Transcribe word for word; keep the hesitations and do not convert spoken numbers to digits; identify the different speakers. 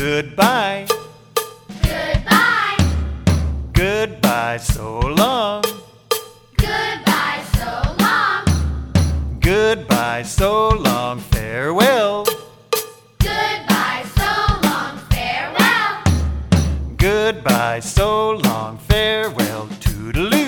Speaker 1: Goodbye.
Speaker 2: Goodbye.
Speaker 1: Goodbye, so long.
Speaker 2: Goodbye, so long.
Speaker 1: Goodbye, so long, farewell.
Speaker 2: Goodbye, so long, farewell.
Speaker 1: Goodbye, so long, farewell, toodaloo.